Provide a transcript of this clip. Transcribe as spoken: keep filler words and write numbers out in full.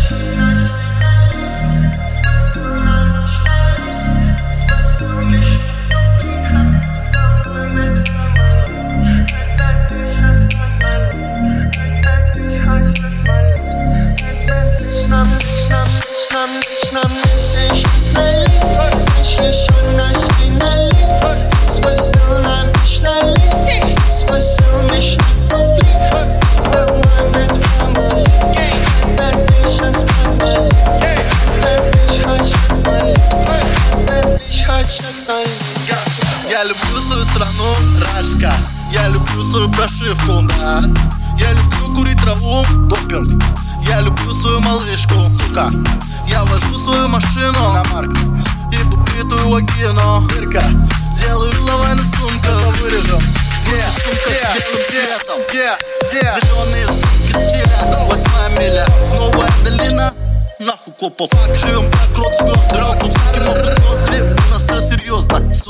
Я люблю свою страну, Рашка. Я люблю свою прошивку, да. Я люблю курить траву, допинг. Я люблю свою малышку, сука. Я вожу свою машину на марк и бутыльную вагину. Дырка, делаю лавайну сумку. Вырежем, yeah, сумка yeah, с белым цветом yeah, yeah. Зеленые сумки с филя, восьмая миля. Новая долина, нахуй копов. Живем как рот звезд, драк, суки могут ноздри. У нас все серьезно.